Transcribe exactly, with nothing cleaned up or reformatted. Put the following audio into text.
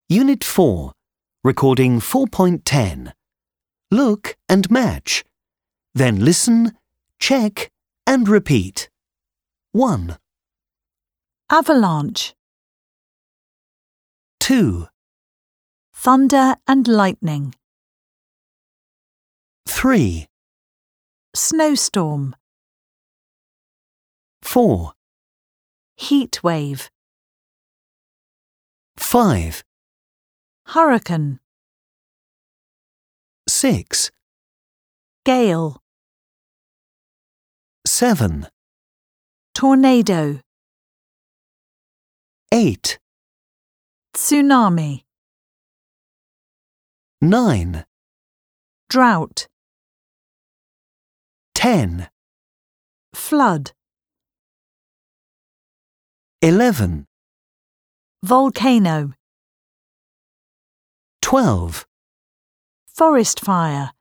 Unit four, recording four point ten. Look and match. Then listen, check and repeat. one, Avalanche, two, thunder and lightning, three, snowstorm, four, heat wave, five, hurricane, six, gale, seven, tornado, eight, tsunami, nine, drought, ten, flood, eleven, volcano, twelve, forest fire,